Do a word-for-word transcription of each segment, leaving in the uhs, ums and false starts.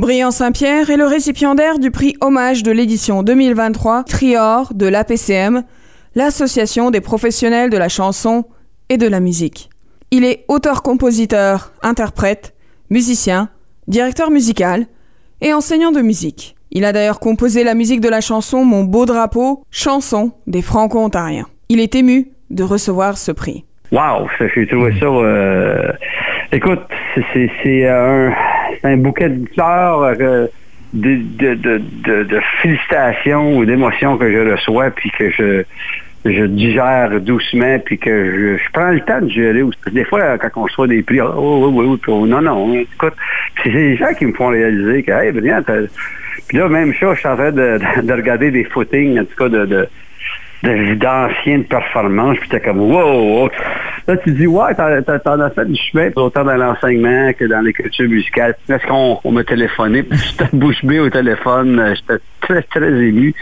Brian Saint-Pierre est le récipiendaire du prix Hommage de l'édition deux mille vingt-trois Trior de l'A P C M, l'Association des professionnels de la chanson et de la musique. Il est auteur-compositeur, interprète, musicien, directeur musical et enseignant de musique. Il a d'ailleurs composé la musique de la chanson Mon beau drapeau, chanson des Franco-Ontariens. Il est ému de recevoir ce prix. Wow, j'ai trouvé ça... Euh... Écoute, c'est, c'est, c'est, un, c'est un bouquet de fleurs, euh, de, de, de, de, de félicitations ou d'émotions que je reçois, puis que je, je digère doucement, puis que je, je prends le temps de gérer. Des fois, quand on reçoit des prix, oh, oh, oh, oh, oh, non, non, écoute, c'est les gens qui me font réaliser que, hey, Brian, t'as... Puis là, même ça, je suis en train de, de, de regarder des footings, en tout cas, de... de De, d'anciennes performances, puis t'es comme wow! Là, tu dis, ouais, t'en, t'en as fait du chemin, autant dans l'enseignement que dans l'écriture musicale. Est-ce qu'on on m'a téléphoné, puis j'étais bouche bée au téléphone, j'étais très, très ému.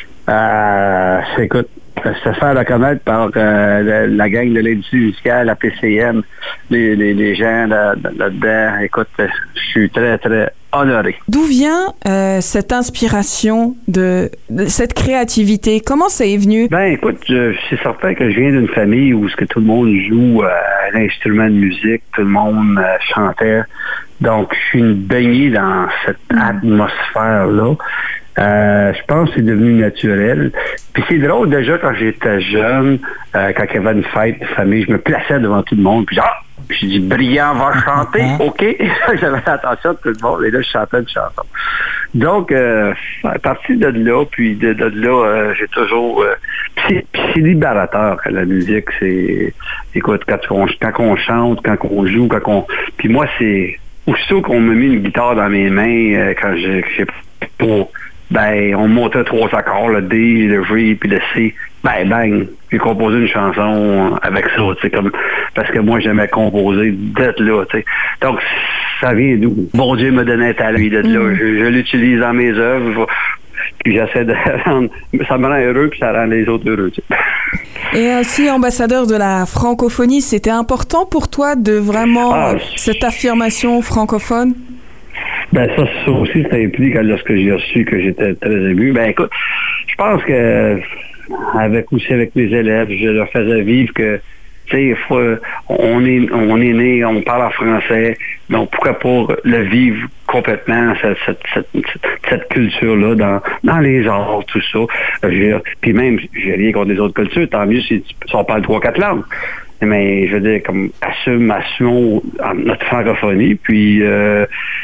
Euh, écoute, se faire reconnaître par euh, la, la gang de l'industrie musicale, la P C M, les, les, les gens là, là-dedans, écoute, je suis très, très honoré. D'où vient euh, cette inspiration, de, de cette créativité? Comment ça est venu? Ben écoute, je, c'est certain que je viens d'une famille où ce que tout le monde joue euh, un instrument de musique, tout le monde euh, chantait. Donc, je suis une baignée dans cette mmh. atmosphère-là. Euh, je pense que c'est devenu naturel. Puis c'est drôle, déjà, quand j'étais jeune, euh, quand il y avait une fête de famille, je me plaçais devant tout le monde, puis genre, je dis, Brian va chanter, OK? J'avais l'attention de tout le monde, et là, je chantais une chanson. Donc, euh, à partir de là, puis de, de là, euh, j'ai toujours... Euh, puis c'est, c'est libérateur, la musique, c'est... Écoute, quand on, quand on chante, quand on joue, quand on... Puis moi, c'est... Aussitôt qu'on me met une guitare dans mes mains, euh, quand j'ai... j'ai pour, ben, on montait trois accords, le D, le G, puis le C. Ben, bang, j'ai composé une chanson avec ça, tu sais, comme, parce que moi, j'aimais composer d'être là, tu sais. Donc, ça vient d'où? Bon Dieu m'a donné un talent d'être là. Je, je l'utilise dans mes œuvres, puis j'essaie de rendre, ça me rend heureux, puis ça rend les autres heureux, tu sais. Et aussi, ambassadeur de la francophonie, c'était important pour toi de vraiment, ah, cette affirmation francophone? Ben ça, ça aussi, ça implique lorsque j'ai reçu que j'étais très ému. Ben écoute, je pense que avec aussi avec mes élèves, je leur faisais vivre que, tu sais, on est on est né, on parle en français, donc pourquoi pas le vivre complètement, cette, cette, cette, cette culture-là, dans, dans les arts, tout ça. Puis même, j'ai rien contre les autres cultures, tant mieux si, si on parle trois, quatre langues. Mais je veux dire, comme assume, assumons notre francophonie, puis euh,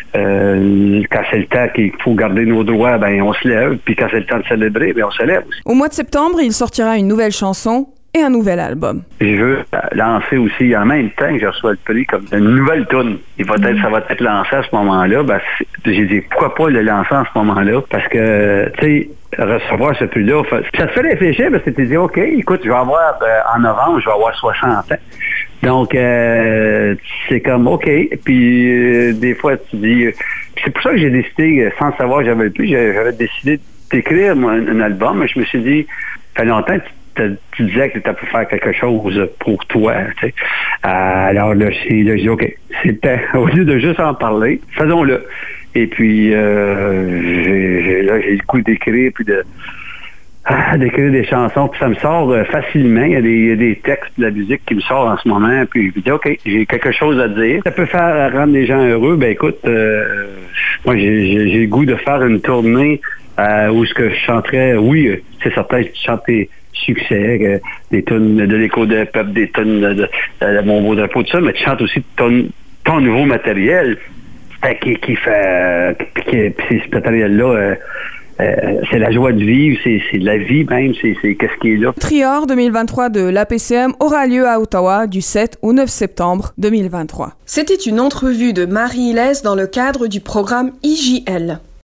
euh, quand c'est le temps qu'il faut garder nos droits, ben on se lève, puis quand c'est le temps de célébrer, ben on se lève aussi. Au mois de septembre, il sortira une nouvelle chanson et un nouvel album. Je veux lancer aussi, en même temps que je reçois le prix, comme une nouvelle toune. Il va être, ça va être lancé à ce moment-là. Ben, j'ai dit, pourquoi pas le lancer à ce moment-là? Parce que, tu sais, recevoir ce prix-là, ça te fait réfléchir parce que tu te dis, OK, écoute, je vais avoir, euh, en novembre, je vais avoir soixante ans. Donc, euh, c'est comme, OK. Puis, euh, des fois, tu dis, euh, c'est pour ça que j'ai décidé, sans savoir que j'avais le prix, j'avais décidé d'écrire moi, un, un album. Mais je me suis dit, ça fait longtemps que tu disais que tu as pu faire quelque chose pour toi. Tu sais. Euh, alors là, j'ai, là, j'ai dit, OK, c'était, au lieu de juste en parler, faisons-le. Et puis, euh, j'ai, j'ai, là, j'ai le goût d'écrire, puis de ah, d'écrire des chansons, puis ça me sort euh, facilement. Il y, a des, il y a des textes de la musique qui me sortent en ce moment, puis je me dis, OK, j'ai quelque chose à dire. Ça peut faire rendre les gens heureux. Ben écoute, euh, moi, j'ai, j'ai, j'ai le goût de faire une tournée euh, où ce que je chanterais, oui, c'est certain, je chante des succès, euh, des tonnes de l'écho de peuple, des tonnes de, de, de, de mon beau drapeau, tout ça, mais tu chantes aussi ton, ton nouveau matériel euh, qui, qui fait, qui, qui, ce matériel-là, euh, euh, c'est la joie de vivre, c'est, c'est la vie même, c'est, c'est qu'est-ce qui est là. Trior deux mille vingt-trois de l'A P C M aura lieu à Ottawa du sept au neuf septembre deux mille vingt-trois. C'était une entrevue de Marie Hillès dans le cadre du programme I J L.